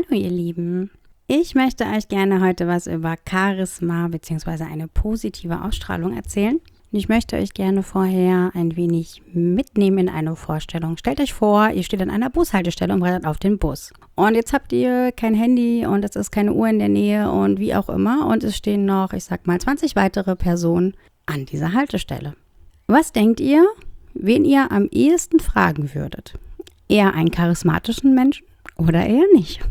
Hallo ihr Lieben, ich möchte euch gerne heute was über Charisma bzw. eine positive Ausstrahlung erzählen. Und ich möchte euch gerne vorher ein wenig mitnehmen in eine Vorstellung. Stellt euch vor, ihr steht an einer Bushaltestelle und wartet auf den Bus. Und jetzt habt ihr kein Handy und es ist keine Uhr in der Nähe und wie auch immer. Und es stehen noch, 20 weitere Personen an dieser Haltestelle. Was denkt ihr, wen ihr am ehesten fragen würdet? Eher einen charismatischen Menschen oder eher nicht?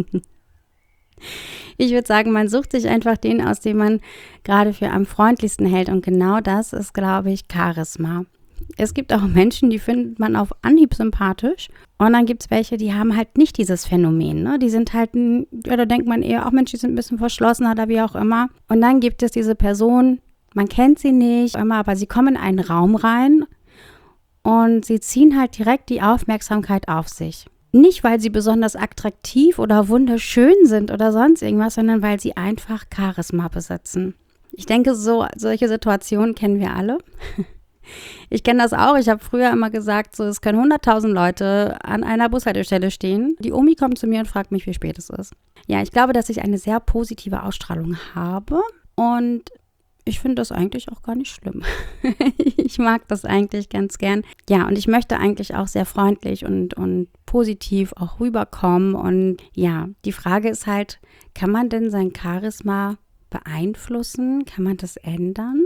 Ich würde sagen, man sucht sich einfach den aus, den man gerade für am freundlichsten hält. Und genau das ist, glaube ich, Charisma. Es gibt auch Menschen, die findet man auf Anhieb sympathisch. Und dann gibt es welche, die haben halt nicht dieses Phänomen. Ne? Die sind halt, da denkt man eher, auch Mensch, die sind ein bisschen verschlossener oder wie auch immer. Und dann gibt es diese Person, man kennt sie nicht, aber sie kommen in einen Raum rein und sie ziehen halt direkt die Aufmerksamkeit auf sich. Nicht, weil sie besonders attraktiv oder wunderschön sind oder sonst irgendwas, sondern weil sie einfach Charisma besitzen. Ich denke, solche Situationen kennen wir alle. Ich kenne das auch. Ich habe früher immer gesagt, es können 100.000 Leute an einer Bushaltestelle stehen. Die Omi kommt zu mir und fragt mich, wie spät es ist. Ja, ich glaube, dass ich eine sehr positive Ausstrahlung habe und ich finde das eigentlich auch gar nicht schlimm. Ich mag das eigentlich ganz gern. Ja, und ich möchte eigentlich auch sehr freundlich und positiv auch rüberkommen. Und ja, die Frage ist halt, kann man denn sein Charisma beeinflussen? Kann man das ändern?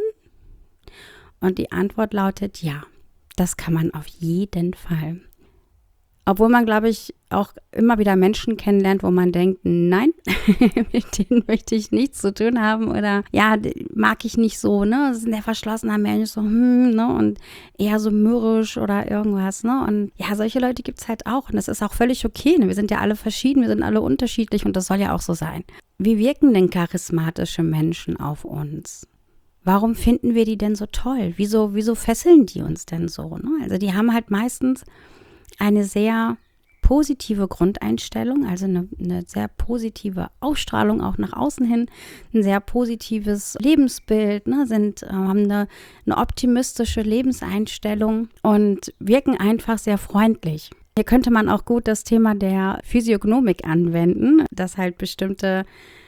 Und die Antwort lautet ja, das kann man auf jeden Fall. Obwohl man, glaube ich, auch immer wieder Menschen kennenlernt, wo man denkt, nein, mit denen möchte ich nichts zu tun haben oder ja, mag ich nicht so, ne? Das ist ein verschlossener Mensch, so, ne? Und eher so mürrisch oder irgendwas, ne? Und ja, solche Leute gibt es halt auch und das ist auch völlig okay, ne? Wir sind ja alle verschieden, wir sind alle unterschiedlich und das soll ja auch so sein. Wie wirken denn charismatische Menschen auf uns? Warum finden wir die denn so toll? Wieso fesseln die uns denn so, ne? Also die haben halt meistens eine sehr positive Grundeinstellung, also eine sehr positive Ausstrahlung auch nach außen hin, ein sehr positives Lebensbild, ne, haben eine optimistische Lebenseinstellung und wirken einfach sehr freundlich. Hier könnte man auch gut das Thema der Physiognomik anwenden, dass halt bestimmte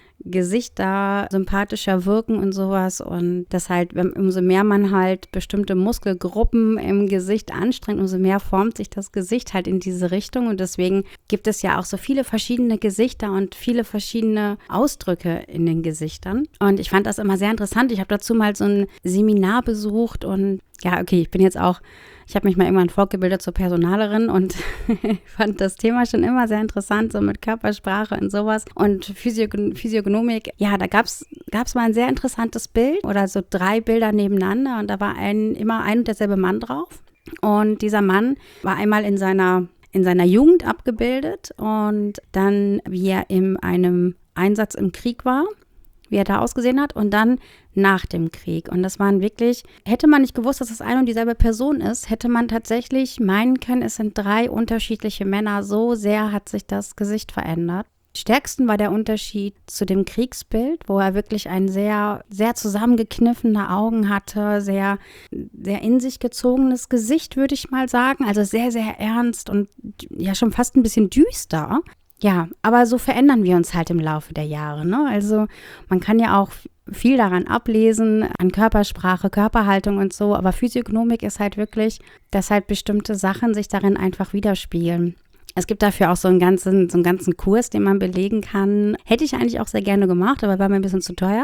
Gesichter sympathischer wirken und sowas und das halt, umso mehr man halt bestimmte Muskelgruppen im Gesicht anstrengt, umso mehr formt sich das Gesicht halt in diese Richtung und deswegen gibt es ja auch so viele verschiedene Gesichter und viele verschiedene Ausdrücke in den Gesichtern und ich fand das immer sehr interessant. Ich habe dazu mal so ein Seminar besucht und ja, okay, ich habe mich mal irgendwann fortgebildet zur Personalerin und fand das Thema schon immer sehr interessant, so mit Körpersprache und sowas und Physiognomik. Ja, da gab's mal ein sehr interessantes Bild oder so 3 Bilder nebeneinander und da war immer ein und derselbe Mann drauf. Und dieser Mann war einmal in seiner Jugend abgebildet und dann, wie er in einem Einsatz im Krieg war, wie er da ausgesehen hat und dann nach dem Krieg. Und das waren wirklich, hätte man nicht gewusst, dass es eine und dieselbe Person ist, hätte man tatsächlich meinen können, es sind 3 unterschiedliche Männer. So sehr hat sich das Gesicht verändert. Stärksten war der Unterschied zu dem Kriegsbild, wo er wirklich ein sehr, sehr zusammengekniffene Augen hatte, sehr, sehr in sich gezogenes Gesicht, würde ich mal sagen. Also sehr, sehr ernst und ja schon fast ein bisschen düster. Ja, aber so verändern wir uns halt im Laufe der Jahre, ne? Also man kann ja auch viel daran ablesen, an Körpersprache, Körperhaltung und so, aber Physiognomik ist halt wirklich, dass halt bestimmte Sachen sich darin einfach widerspiegeln. Es gibt dafür auch so einen ganzen Kurs, den man belegen kann. Hätte ich eigentlich auch sehr gerne gemacht, aber war mir ein bisschen zu teuer.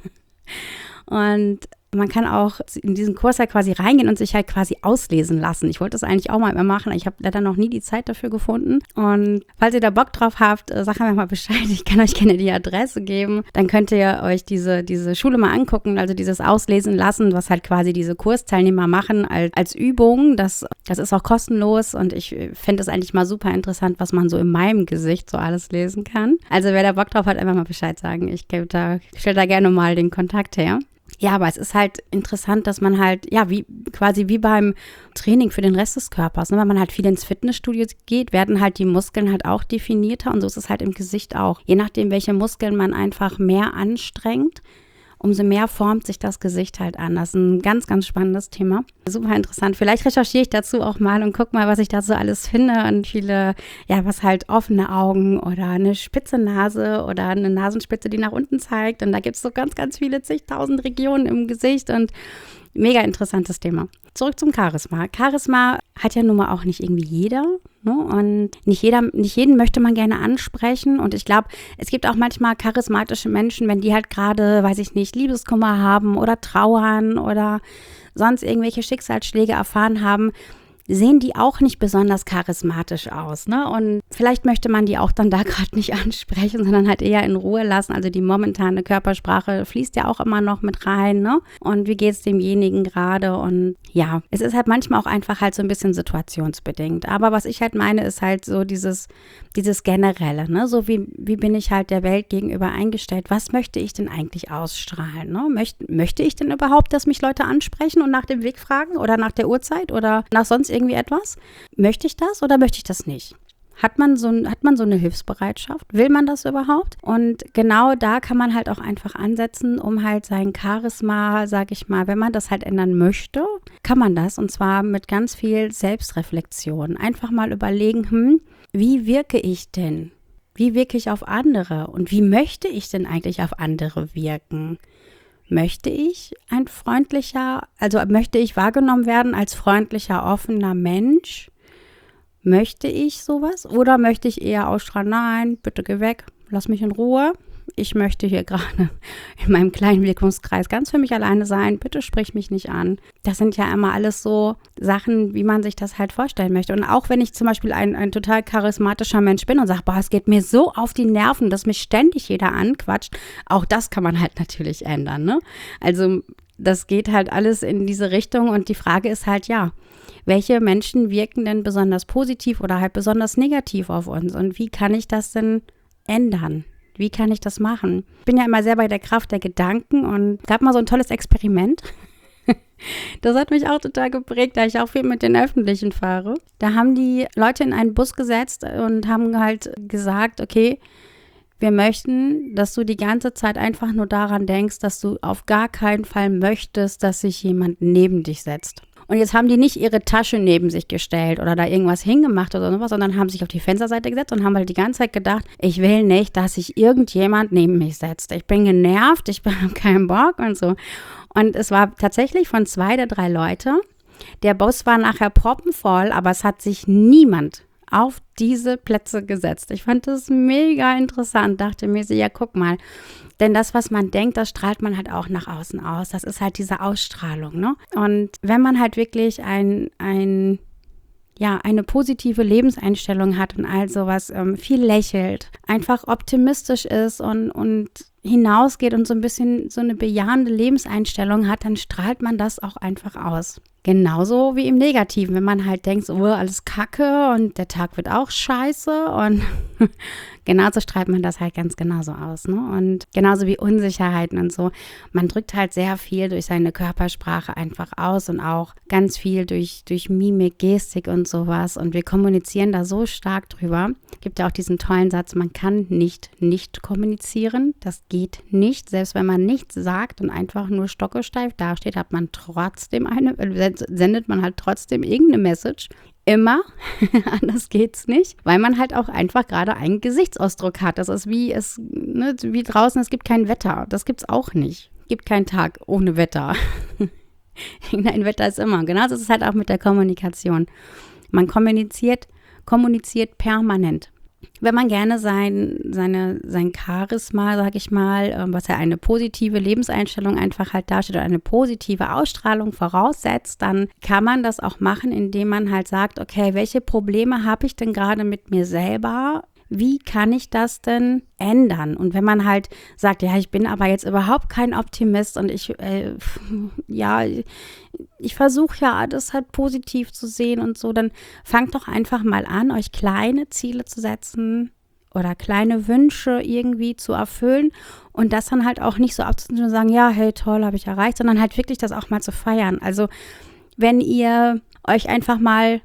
Und man kann auch in diesen Kurs halt quasi reingehen und sich halt quasi auslesen lassen. Ich wollte das eigentlich auch mal machen, ich habe leider noch nie die Zeit dafür gefunden. Und falls ihr da Bock drauf habt, sagt mir mal Bescheid. Ich kann euch gerne die Adresse geben. Dann könnt ihr euch diese Schule mal angucken, also dieses Auslesen lassen, was halt quasi diese Kursteilnehmer machen als Übung. Das ist auch kostenlos und ich finde es eigentlich mal super interessant, was man so in meinem Gesicht so alles lesen kann. Also wer da Bock drauf hat, einfach mal Bescheid sagen. Ich stelle da gerne mal den Kontakt her. Ja, aber es ist halt interessant, dass man halt, ja, wie beim Training für den Rest des Körpers, ne? Wenn man halt viel ins Fitnessstudio geht, werden halt die Muskeln halt auch definierter und so ist es halt im Gesicht auch. Je nachdem, welche Muskeln man einfach mehr anstrengt, umso mehr formt sich das Gesicht halt an. Das ist ein ganz, ganz spannendes Thema. Super interessant. Vielleicht recherchiere ich dazu auch mal und gucke mal, was ich dazu alles finde. Und viele, ja, was halt offene Augen oder eine spitze Nase oder eine Nasenspitze, die nach unten zeigt. Und da gibt es so ganz, ganz viele zigtausend Regionen im Gesicht und mega interessantes Thema. Zurück zum Charisma. Charisma hat ja nun mal auch nicht irgendwie jeder, ne? Und nicht jeden möchte man gerne ansprechen. Und ich glaube, es gibt auch manchmal charismatische Menschen, wenn die halt gerade, weiß ich nicht, Liebeskummer haben oder trauern oder sonst irgendwelche Schicksalsschläge erfahren haben, sehen die auch nicht besonders charismatisch aus, ne? Und vielleicht möchte man die auch dann da gerade nicht ansprechen, sondern halt eher in Ruhe lassen. Also die momentane Körpersprache fließt ja auch immer noch mit rein, ne? Und wie geht es demjenigen gerade? Und ja, es ist halt manchmal auch einfach halt so ein bisschen situationsbedingt. Aber was ich halt meine, ist halt so dieses Generelle, ne? So wie bin ich halt der Welt gegenüber eingestellt? Was möchte ich denn eigentlich ausstrahlen, ne? Möchte ich denn überhaupt, dass mich Leute ansprechen und nach dem Weg fragen oder nach der Uhrzeit oder nach sonst irgendwie etwas? Möchte ich das oder möchte ich das nicht? Hat man so eine Hilfsbereitschaft? Will man das überhaupt? Und genau da kann man halt auch einfach ansetzen, um halt sein Charisma, sage ich mal, wenn man das halt ändern möchte, kann man das. Und zwar mit ganz viel Selbstreflexion. Einfach mal überlegen, wie wirke ich denn? Wie wirke ich auf andere? Und wie möchte ich denn eigentlich auf andere wirken? Möchte ich möchte ich wahrgenommen werden als freundlicher, offener Mensch? Möchte ich sowas? Oder möchte ich eher ausstrahlen, nein, bitte geh weg, lass mich in Ruhe. Ich möchte hier gerade in meinem kleinen Wirkungskreis ganz für mich alleine sein. Bitte sprich mich nicht an. Das sind ja immer alles so Sachen, wie man sich das halt vorstellen möchte. Und auch wenn ich zum Beispiel ein total charismatischer Mensch bin und sage, boah, es geht mir so auf die Nerven, dass mich ständig jeder anquatscht, auch das kann man halt natürlich ändern, ne? Also das geht halt alles in diese Richtung und die Frage ist halt, ja, welche Menschen wirken denn besonders positiv oder halt besonders negativ auf uns und wie kann ich das denn ändern? Wie kann ich das machen? Ich bin ja immer sehr bei der Kraft der Gedanken und gab mal so ein tolles Experiment. Das hat mich auch total geprägt, da ich auch viel mit den Öffentlichen fahre. Da haben die Leute in einen Bus gesetzt und haben halt gesagt, okay, wir möchten, dass du die ganze Zeit einfach nur daran denkst, dass du auf gar keinen Fall möchtest, dass sich jemand neben dich setzt. Und jetzt haben die nicht ihre Tasche neben sich gestellt oder da irgendwas hingemacht oder sowas, sondern haben sich auf die Fensterseite gesetzt und haben halt die ganze Zeit gedacht, ich will nicht, dass sich irgendjemand neben mich setzt. Ich bin genervt, ich habe keinen Bock und so. Und es war tatsächlich von 2 der 3 Leute. Der Bus war nachher proppenvoll, aber es hat sich niemand auf diese Plätze gesetzt. Ich fand das mega interessant, dachte mir so, ja, guck mal. Denn das, was man denkt, das strahlt man halt auch nach außen aus. Das ist halt diese Ausstrahlung, ne? Und wenn man halt wirklich eine positive Lebenseinstellung hat und all sowas, viel lächelt, einfach optimistisch ist und hinausgeht und so ein bisschen so eine bejahende Lebenseinstellung hat, dann strahlt man das auch einfach aus. Genauso wie im Negativen, wenn man halt denkt, so, alles Kacke und der Tag wird auch scheiße und genauso strahlt man das halt ganz genauso aus, ne? Und genauso wie Unsicherheiten und so. Man drückt halt sehr viel durch seine Körpersprache einfach aus und auch ganz viel durch Mimik, Gestik und sowas. Und wir kommunizieren da so stark drüber. Gibt ja auch diesen tollen Satz, man kann nicht kommunizieren. Das geht nicht. Selbst wenn man nichts sagt und einfach nur stockesteif dasteht, hat man trotzdem sendet man halt trotzdem irgendeine Message. Immer, anders geht's nicht, weil man halt auch einfach gerade einen Gesichtsausdruck hat. Das ist wie draußen, es gibt kein Wetter. Das gibt's auch nicht. Es gibt keinen Tag ohne Wetter. Nein, Wetter ist immer. Genauso ist es halt auch mit der Kommunikation. Man kommuniziert permanent. Wenn man gerne sein Charisma, sag ich mal, was ja eine positive Lebenseinstellung einfach halt darstellt oder eine positive Ausstrahlung voraussetzt, dann kann man das auch machen, indem man halt sagt, okay, welche Probleme habe ich denn gerade mit mir selber? Wie kann ich das denn ändern? Und wenn man halt sagt, ja, ich bin aber jetzt überhaupt kein Optimist und ich versuche ja alles halt positiv zu sehen und so, dann fangt doch einfach mal an, euch kleine Ziele zu setzen oder kleine Wünsche irgendwie zu erfüllen und das dann halt auch nicht so abzunehmen und sagen, ja, hey, toll, habe ich erreicht, sondern halt wirklich das auch mal zu feiern. Also wenn ihr euch einfach mal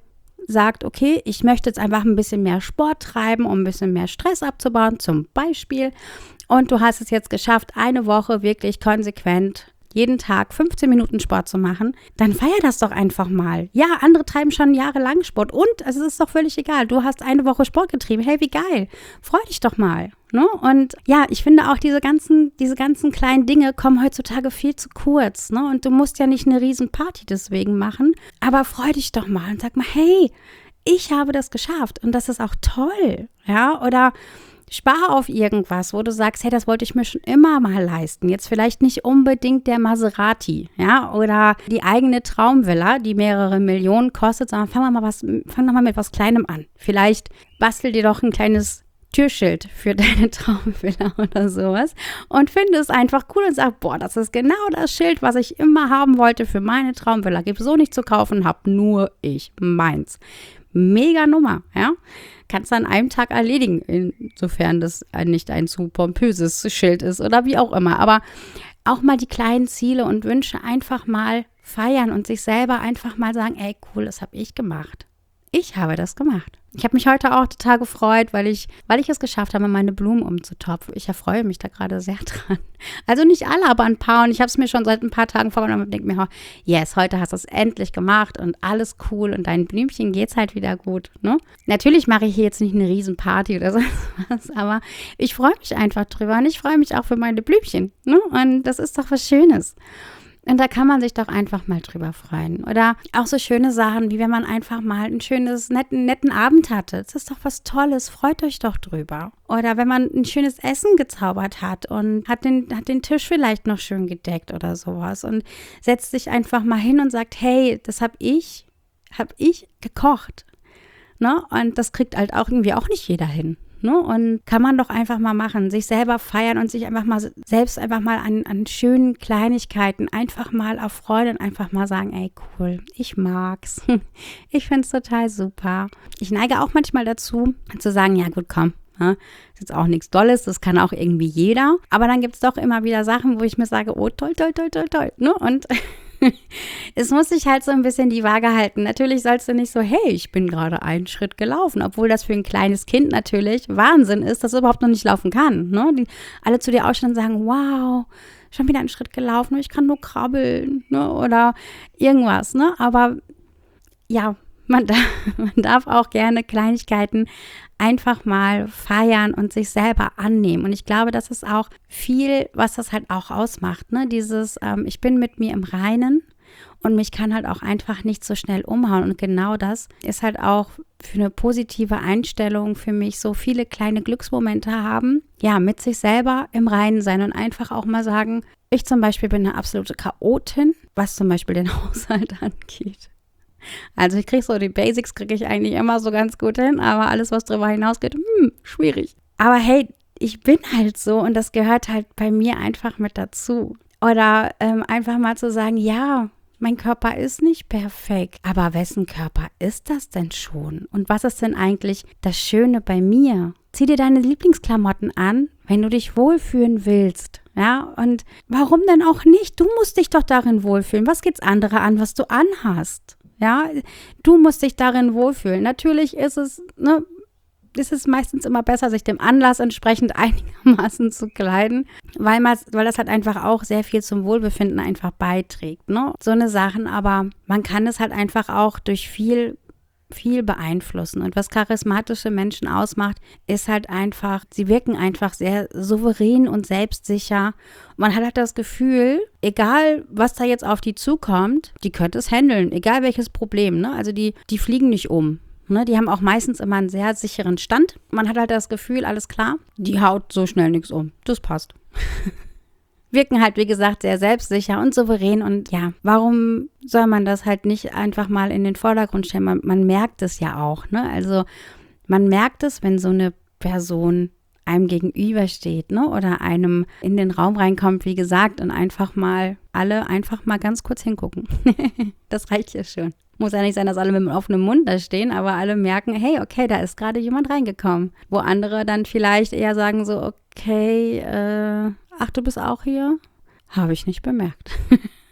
sagt, okay, ich möchte jetzt einfach ein bisschen mehr Sport treiben, um ein bisschen mehr Stress abzubauen, zum Beispiel. Und du hast es jetzt geschafft, eine Woche wirklich konsequent jeden Tag 15 Minuten Sport zu machen, dann feier das doch einfach mal. Ja, andere treiben schon jahrelang Sport und es ist doch völlig egal. Du hast eine Woche Sport getrieben. Hey, wie geil. Freu dich doch mal. Ne? Und ja, ich finde auch diese ganzen kleinen Dinge kommen heutzutage viel zu kurz. Ne? Und du musst ja nicht eine riesen Party deswegen machen, aber freu dich doch mal und sag mal, hey, ich habe das geschafft und das ist auch toll. Ja, oder spar auf irgendwas, wo du sagst, hey, das wollte ich mir schon immer mal leisten. Jetzt vielleicht nicht unbedingt der Maserati, ja, oder die eigene Traumvilla, die mehrere Millionen kostet, sondern fang doch mal mit was Kleinem an. Vielleicht bastel dir doch ein kleines Türschild für deine Traumvilla oder sowas und finde es einfach cool und sag, boah, das ist genau das Schild, was ich immer haben wollte für meine Traumvilla. Gibt so nicht zu kaufen, hab nur ich, meins. Mega Nummer, ja. Kannst du an einem Tag erledigen, insofern das nicht ein zu pompöses Schild ist oder wie auch immer. Aber auch mal die kleinen Ziele und Wünsche einfach mal feiern und sich selber einfach mal sagen, ey, cool, das habe ich gemacht. Ich habe das gemacht. Ich habe mich heute auch total gefreut, weil ich es geschafft habe, meine Blumen umzutopfen. Ich erfreue mich da gerade sehr dran. Also nicht alle, aber ein paar. Und ich habe es mir schon seit ein paar Tagen vorgenommen und denke mir, oh, yes, heute hast du es endlich gemacht und alles cool und deinen Blümchen geht's halt wieder gut. Ne? Natürlich mache ich hier jetzt nicht eine Riesenparty oder so was, aber ich freue mich einfach drüber und ich freue mich auch für meine Blümchen. Ne? Und das ist doch was Schönes. Und da kann man sich doch einfach mal drüber freuen. Oder auch so schöne Sachen, wie wenn man einfach mal einen netten Abend hatte. Das ist doch was Tolles, freut euch doch drüber. Oder wenn man ein schönes Essen gezaubert hat und hat den Tisch vielleicht noch schön gedeckt oder sowas. Und setzt sich einfach mal hin und sagt, hey, das hab ich gekocht. Ne? Und das kriegt halt auch irgendwie auch nicht jeder hin. Ne? Und kann man doch einfach mal machen, sich selber feiern und sich einfach mal selbst einfach mal an schönen Kleinigkeiten einfach mal erfreuen und einfach mal sagen, ey cool, ich mag's. Ich find's total super. Ich neige auch manchmal dazu, zu sagen, ja gut, komm, ne? Ist jetzt auch nichts Dolles, das kann auch irgendwie jeder. Aber dann gibt's doch immer wieder Sachen, wo ich mir sage, oh toll, toll, toll, toll, toll. Ne? Und es muss sich halt so ein bisschen die Waage halten. Natürlich sollst du nicht so, hey, ich bin gerade einen Schritt gelaufen, obwohl das für ein kleines Kind natürlich Wahnsinn ist, dass es überhaupt noch nicht laufen kann. Ne? Die alle zu dir ausstellen und sagen, wow, schon wieder einen Schritt gelaufen, ich kann nur krabbeln, ne? Oder irgendwas. Ne? Aber ja, man darf auch gerne Kleinigkeiten einfach mal feiern und sich selber annehmen. Und ich glaube, das ist auch viel, was das halt auch ausmacht. Ne? Dieses, ich bin mit mir im Reinen und mich kann halt auch einfach nicht so schnell umhauen. Und genau das ist halt auch für eine positive Einstellung für mich, so viele kleine Glücksmomente haben. Ja, mit sich selber im Reinen sein und einfach auch mal sagen, ich zum Beispiel bin eine absolute Chaotin, was zum Beispiel den Haushalt angeht. Also ich kriege so die Basics, kriege ich eigentlich immer so ganz gut hin, aber alles, was darüber hinausgeht, schwierig. Aber hey, ich bin halt so und das gehört halt bei mir einfach mit dazu. Oder einfach mal zu sagen, ja, mein Körper ist nicht perfekt, aber wessen Körper ist das denn schon? Und was ist denn eigentlich das Schöne bei mir? Zieh dir deine Lieblingsklamotten an, wenn du dich wohlfühlen willst. Ja, und warum denn auch nicht? Du musst dich doch darin wohlfühlen. Was geht's andere an, was du anhast? Ja, du musst dich darin wohlfühlen. Natürlich ist es meistens immer besser, sich dem Anlass entsprechend einigermaßen zu kleiden, weil das halt einfach auch sehr viel zum Wohlbefinden einfach beiträgt. Ne? So eine Sachen, aber man kann es halt einfach auch durch viel beeinflussen. Und was charismatische Menschen ausmacht, ist halt einfach, sie wirken einfach sehr souverän und selbstsicher. Man hat halt das Gefühl, egal was da jetzt auf die zukommt, die könnte es handeln, egal welches Problem. Ne? Also die fliegen nicht um. Ne? Die haben auch meistens immer einen sehr sicheren Stand. Man hat halt das Gefühl, alles klar, die haut so schnell nichts um. Das passt. Wirken halt, wie gesagt, sehr selbstsicher und souverän. Und ja, warum soll man das halt nicht einfach mal in den Vordergrund stellen? Man merkt es ja auch, ne? Also man merkt es, wenn so eine Person einem gegenübersteht, ne? Oder einem in den Raum reinkommt, wie gesagt, und alle einfach mal ganz kurz hingucken. Das reicht ja schon. Muss ja nicht sein, dass alle mit einem offenen Mund da stehen, aber alle merken, hey, okay, da ist gerade jemand reingekommen. Wo andere dann vielleicht eher sagen so, okay, ach, du bist auch hier? Habe ich nicht bemerkt.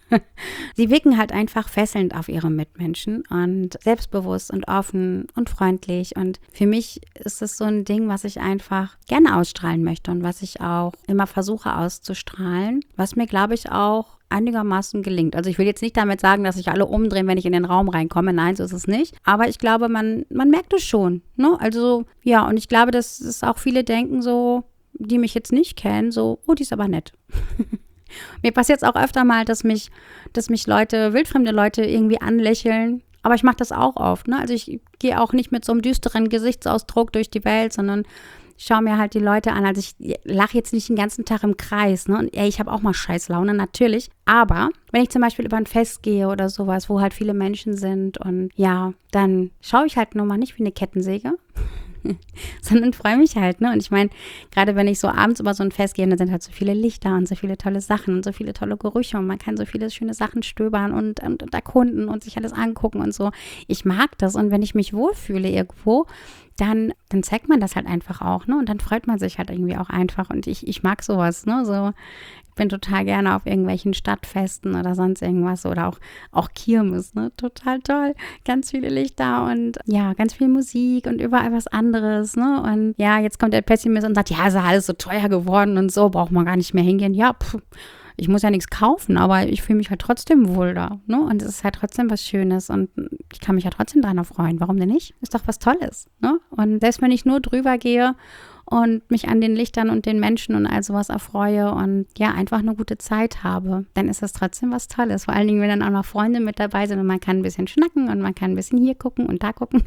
Sie wirken halt einfach fesselnd auf ihre Mitmenschen und selbstbewusst und offen und freundlich. Und für mich ist es so ein Ding, was ich einfach gerne ausstrahlen möchte und was ich auch immer versuche auszustrahlen, was mir, glaube ich, auch einigermaßen gelingt. Also ich will jetzt nicht damit sagen, dass sich alle umdrehen, wenn ich in den Raum reinkomme. Nein, so ist es nicht. Aber ich glaube, man merkt es schon. Ne? Also ja, und ich glaube, dass es auch viele denken so, die mich jetzt nicht kennen, so, oh, die ist aber nett. Mir passiert es auch öfter mal, dass mich Leute, wildfremde Leute irgendwie anlächeln. Aber ich mache das auch oft. Ne? Also ich gehe auch nicht mit so einem düsteren Gesichtsausdruck durch die Welt, sondern ich schaue mir halt die Leute an. Also ich lache jetzt nicht den ganzen Tag im Kreis. Ne? Und ich habe auch mal Scheißlaune, natürlich. Aber wenn ich zum Beispiel über ein Fest gehe oder sowas, wo halt viele Menschen sind und ja, dann schaue ich halt nur mal nicht wie eine Kettensäge, sondern freue mich halt, ne? Und ich meine, gerade wenn ich so abends über so ein Fest gehe, dann sind halt so viele Lichter und so viele tolle Sachen und so viele tolle Gerüche und man kann so viele schöne Sachen stöbern und erkunden und sich alles angucken und so. Ich mag das und wenn ich mich wohlfühle irgendwo, dann zeigt man das halt einfach auch, ne? Und dann freut man sich halt irgendwie auch einfach und ich mag sowas, ne? So, ich bin total gerne auf irgendwelchen Stadtfesten oder sonst irgendwas oder auch Kirmes, ne? Total toll. Ganz viele Lichter und ja, ganz viel Musik und überall was anderes, ne? Und ja, jetzt kommt der Pessimist und sagt, ja, ist ja alles so teuer geworden und so, braucht man gar nicht mehr hingehen. Ja, ich muss ja nichts kaufen, aber ich fühle mich halt trotzdem wohl da, ne? Und es ist halt trotzdem was Schönes und ich kann mich ja trotzdem dran erfreuen. Warum denn nicht? Ist doch was Tolles, ne? Und selbst wenn ich nur drüber gehe und mich an den Lichtern und den Menschen und all sowas erfreue und ja, einfach eine gute Zeit habe, dann ist das trotzdem was Tolles. Vor allen Dingen, wenn dann auch noch Freunde mit dabei sind und man kann ein bisschen schnacken und man kann ein bisschen hier gucken und da gucken.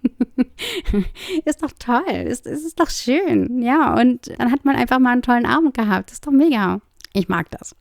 Ist doch toll, ist doch schön, ja, und dann hat man einfach mal einen tollen Abend gehabt, ist doch mega. Ich mag das.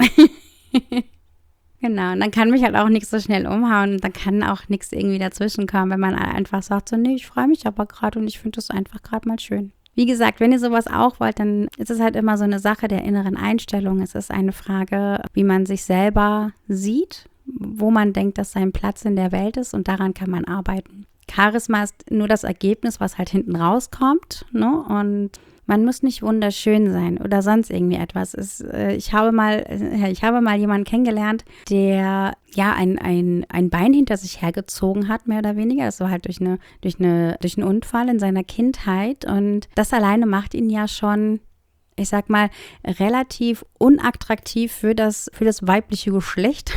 Genau, und dann kann mich halt auch nichts so schnell umhauen und dann kann auch nichts irgendwie dazwischen kommen, wenn man einfach sagt so, nee, ich freue mich aber gerade und ich finde das einfach gerade mal schön. Wie gesagt, wenn ihr sowas auch wollt, dann ist es halt immer so eine Sache der inneren Einstellung. Es ist eine Frage, wie man sich selber sieht, wo man denkt, dass sein Platz in der Welt ist und daran kann man arbeiten. Charisma ist nur das Ergebnis, was halt hinten rauskommt, ne? Und man muss nicht wunderschön sein oder sonst irgendwie etwas. Ich habe mal jemanden kennengelernt, der ja ein Bein hinter sich hergezogen hat, mehr oder weniger. Das war halt durch einen Unfall in seiner Kindheit. Und das alleine macht ihn ja schon, ich sag mal, relativ unattraktiv für das weibliche Geschlecht.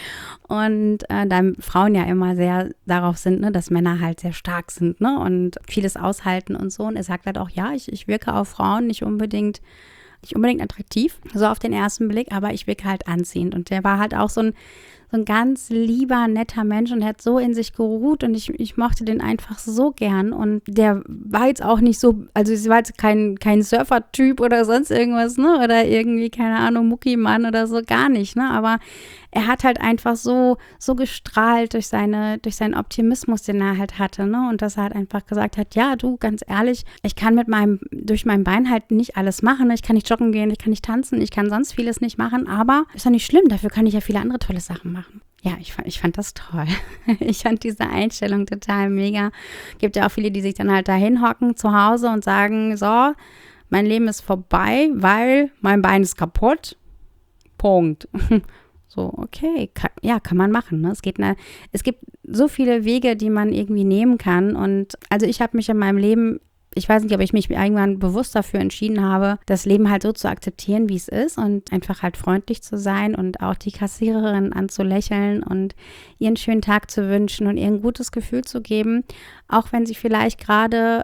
Und da Frauen ja immer sehr darauf sind, ne, dass Männer halt sehr stark sind, ne, und vieles aushalten und so. Und er sagt halt auch, ja, ich wirke auf Frauen nicht unbedingt attraktiv, so auf den ersten Blick, aber ich wirke halt anziehend. Und der war halt auch so ein ganz lieber, netter Mensch und hat so in sich geruht und ich mochte den einfach so gern und der war jetzt auch nicht so, also es war jetzt kein Surfer-Typ oder sonst irgendwas, ne, oder irgendwie, keine Ahnung, Muckimann oder so, gar nicht, ne, aber er hat halt einfach so gestrahlt durch seinen Optimismus, den er halt hatte, ne, und dass er halt einfach gesagt hat, ja, du, ganz ehrlich, ich kann durch mein Bein halt nicht alles machen, ne? Ich kann nicht joggen gehen, ich kann nicht tanzen, ich kann sonst vieles nicht machen, aber ist doch nicht schlimm, dafür kann ich ja viele andere tolle Sachen machen. Ja, ich fand das toll. Ich fand diese Einstellung total mega. Gibt ja auch viele, die sich dann halt da hinhocken zu Hause und sagen, so, mein Leben ist vorbei, weil mein Bein ist kaputt. Punkt. So, okay, kann man machen. Ne? Es gibt so viele Wege, die man irgendwie nehmen kann. Und also ich habe mich in meinem Leben, ich weiß nicht, ob ich mich irgendwann bewusst dafür entschieden habe, das Leben halt so zu akzeptieren, wie es ist und einfach halt freundlich zu sein und auch die Kassiererin anzulächeln und ihr einen schönen Tag zu wünschen und ihr ein gutes Gefühl zu geben, auch wenn ihr vielleicht gerade,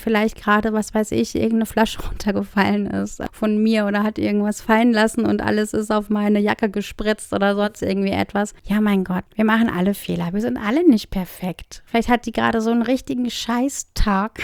was weiß ich, irgendeine Flasche runtergefallen ist von mir oder hat irgendwas fallen lassen und alles ist auf meine Jacke gespritzt oder sonst irgendwie etwas. Ja, mein Gott, wir machen alle Fehler, wir sind alle nicht perfekt. Vielleicht hat die gerade so einen richtigen Scheißtag,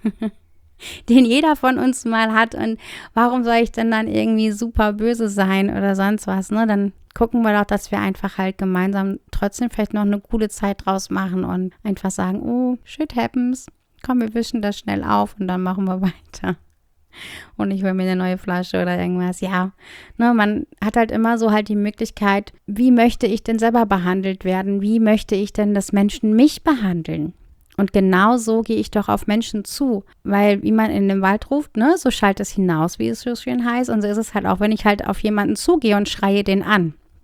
den jeder von uns mal hat und warum soll ich denn dann irgendwie super böse sein oder sonst was, ne? Dann gucken wir doch, dass wir einfach halt gemeinsam trotzdem vielleicht noch eine coole Zeit draus machen und einfach sagen, oh, shit happens, komm, wir wischen das schnell auf und dann machen wir weiter. Und ich hole mir eine neue Flasche oder irgendwas, ja. Ne, man hat halt immer so halt die Möglichkeit, wie möchte ich denn selber behandelt werden? Wie möchte ich denn, dass Menschen mich behandeln? Und genau so gehe ich doch auf Menschen zu, weil wie man in den Wald ruft, ne, so schallt es hinaus, wie es so schön heißt. Und so ist es halt auch, wenn ich halt auf jemanden zugehe und schreie den an.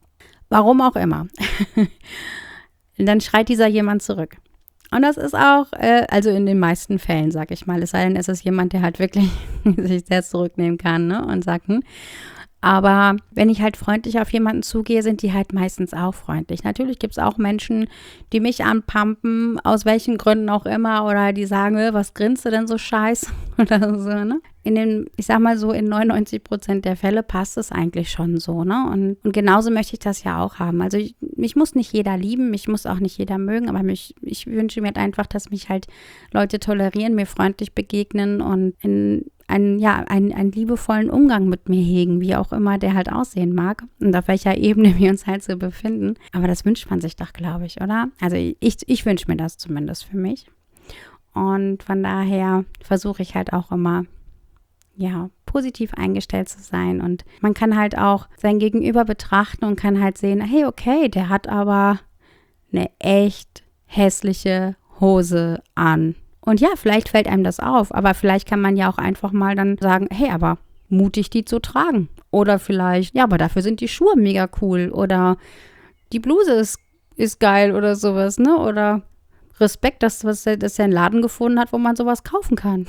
Warum auch immer. Dann schreit dieser jemand zurück. Und das ist auch, also in den meisten Fällen, sag ich mal, es sei denn, es ist jemand, der halt wirklich sich sehr zurücknehmen kann, ne, und sagt, Aber wenn ich halt freundlich auf jemanden zugehe, sind die halt meistens auch freundlich. Natürlich gibt es auch Menschen, die mich anpumpen, aus welchen Gründen auch immer, oder die sagen, was grinst du denn so scheiß oder so, ne? Ich sag mal so, in 99% der Fälle passt es eigentlich schon so, ne? Und genauso möchte ich das ja auch haben. Also mich muss nicht jeder lieben, mich muss auch nicht jeder mögen, aber ich wünsche mir halt einfach, dass mich halt Leute tolerieren, mir freundlich begegnen und einen liebevollen Umgang mit mir hegen, wie auch immer der halt aussehen mag und auf welcher Ebene wir uns halt so befinden. Aber das wünscht man sich doch, glaube ich, oder? Also ich wünsche mir das zumindest für mich. Und von daher versuche ich halt auch immer, positiv eingestellt zu sein. Und man kann halt auch sein Gegenüber betrachten und kann halt sehen, hey, okay, der hat aber eine echt hässliche Hose an. Und ja, vielleicht fällt einem das auf, aber vielleicht kann man ja auch einfach mal dann sagen, hey, aber mutig die zu tragen. Oder vielleicht, ja, aber dafür sind die Schuhe mega cool. Oder die Bluse ist geil oder sowas, ne? Dass er einen Laden gefunden hat, wo man sowas kaufen kann.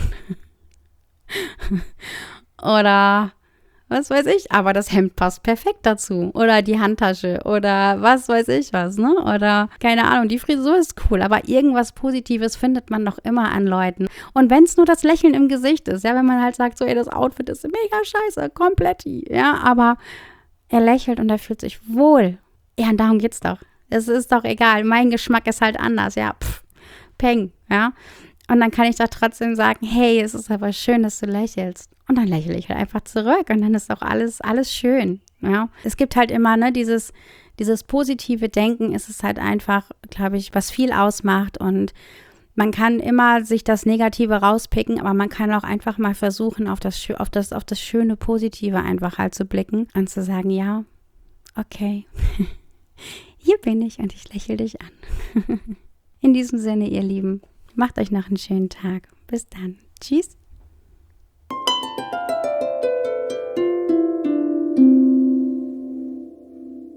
Oder was weiß ich, aber das Hemd passt perfekt dazu. Oder die Handtasche oder was weiß ich was, ne? Oder keine Ahnung, die Frisur ist cool, aber irgendwas Positives findet man doch immer an Leuten. Und wenn es nur das Lächeln im Gesicht ist, ja, wenn man halt sagt, so, ey, das Outfit ist mega scheiße, komplett, ja, aber er lächelt und er fühlt sich wohl. Ja, und darum geht's doch. Es ist doch egal, mein Geschmack ist halt anders, ja, peng, ja. Und dann kann ich doch trotzdem sagen, hey, es ist aber schön, dass du lächelst. Und dann lächle ich halt einfach zurück und dann ist auch alles schön. Ja? Es gibt halt immer, ne, dieses positive Denken, ist es halt einfach, glaube ich, was viel ausmacht. Und man kann immer sich das Negative rauspicken, aber man kann auch einfach mal versuchen, auf das schöne Positive einfach halt zu blicken und zu sagen, ja, okay, hier bin ich und ich lächle dich an. In diesem Sinne, ihr Lieben, macht euch noch einen schönen Tag. Bis dann. Tschüss.